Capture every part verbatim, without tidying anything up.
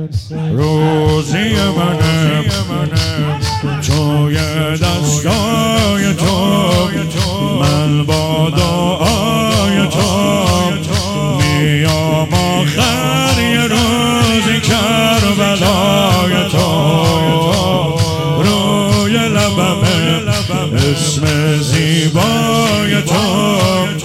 روزی منم توی دستای تو، من با دعای تو میام آخر یه روزی کربلای تو. روی لبمه اسم زیبای تو،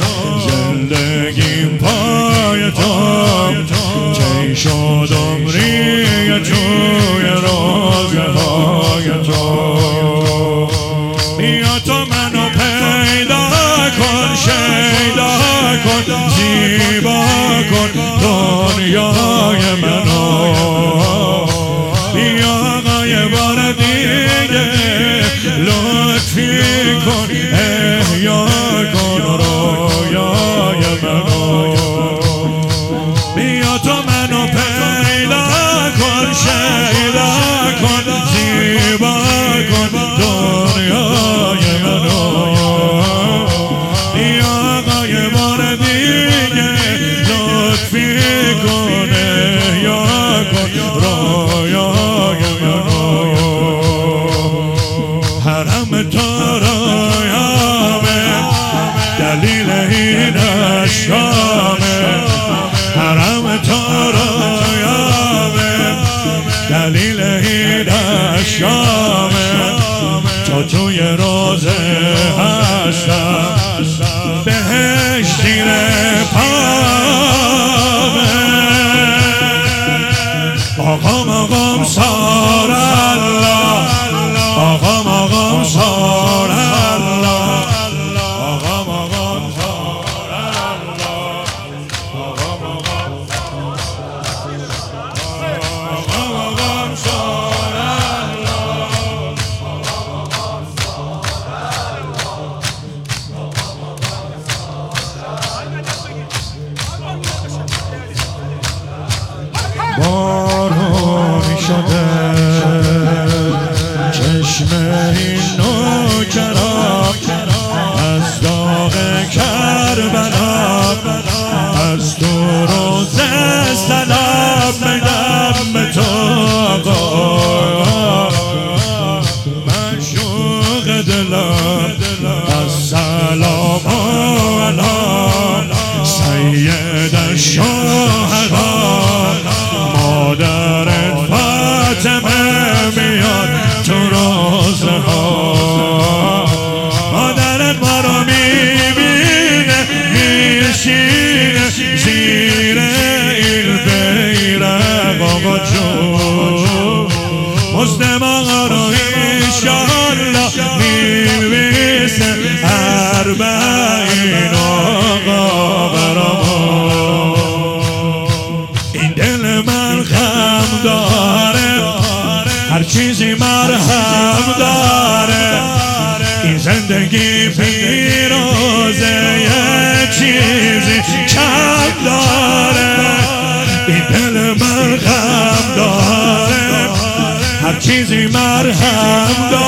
زندگیم پای تو، کی شد عمری توی روزهای تو. بیا تو منو پیدا کن، شیدا کن، زیبا کن دنیای منو. بیا آقای بار دیگه لطفی کن، احیا کن رویای منو. بیا تو منو پیدا کن، شیدا کن، زیبا کن دنیای منو. بیا آقای بار دیگه لطفی کن، احیا کن رویای منو. حرم تو رویامه، دلیل این عشقامه. حرم تو رویامه، دلیل این عشقامه. تو توی روزه هستم، بهشت زیر پامه. آقام آقام سار الله، آقام آقام سار الله، آقام آقام سار الله، آقام آقام سار الله. بارونی شده چشم این نوکران از داغ کربلا، از تو روزه سلام میدم به تو آقا. معشوق دلم از سلام علی سید الشهدا، مادر فاطمه میاد تو روزه ها. مادرت ما رو میبینه میشینه زیر این بیرق آقا جون. مسلم آقا رو انشالله میویسه اربعین آقا برامون. این دل من غم داره، هر چیزی مرهم داره. این زندگی پیروزه یه چیزی کم داره. این دل من غم داره، هر چیزی مرهم داره.